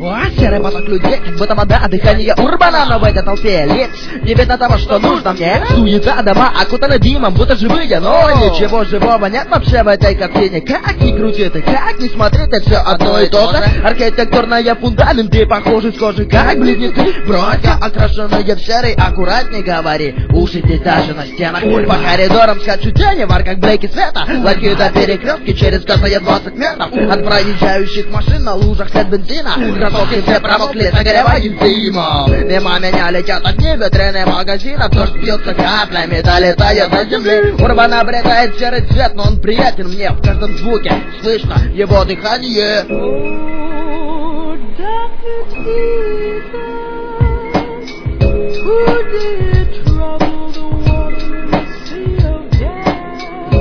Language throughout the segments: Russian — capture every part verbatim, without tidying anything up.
О, серый поток людей, как будто вода, дыхание урбана. Но в этой толпе лиц не видно того, что нужно мне. Суета, дома окутаны дымом, будто живые. Но ничего живого нет вообще в этой картине. Как ни крути ты, как ни смотри ты, все одно и то же. Архитектурные фундаменты похожи с кожи, как близнецы. Братья, окрашенные в серый, аккурат не говори. Уши здесь даже на стенах. По коридорам скачут тени, в арках блейки света. Ларьки до перекрестки через каждые двадцать метров. От проезжающих машин на лужах след бензина. Кроссовки все промокли, согреваясь дымом. Мимо меня летят огни витрины магазинов. Дождь бьется каплями, долетает до земли. Урбан обретает серый цвет, но он приятен мне. В каждом звуке слышно его дыхание. Oh, darkness Jesus, who did trouble the water in the sea of death,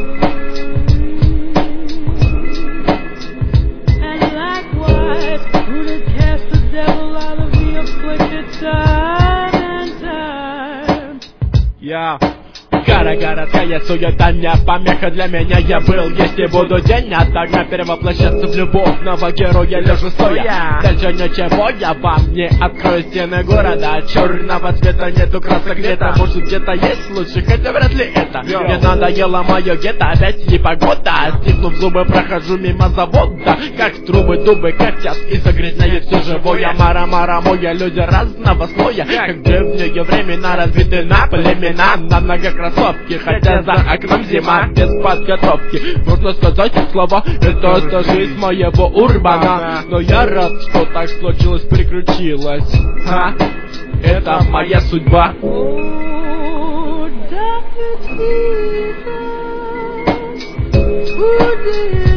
and likewise who did cast the devil out of the afflicted time and time. Yeah. Гора городская суета, не помеха для меня. Я был, есть и буду день от огня перевоплощаться в любовного героя лежу стоя. Дальше ничего я вам не открою, стены города черного цвета, нету красок ветра. Может где-то есть лучше, хотя вряд ли это. Мне надоело мое гетто, опять непогода. Стиснув зубы, прохожу мимо завода. Как трубы, дубы, катят и загрязняет все живое. Мара-мара, моя люди разного слоя. Как в древние времена разбиты на племена, на многократно. Хотя за окном зима без подготовки. Можно сказать слова, это, это жизнь моего урбана. Но я рад, что так случилось, приключилось. А? Это моя судьба. Oh, darkness, Jesus, who did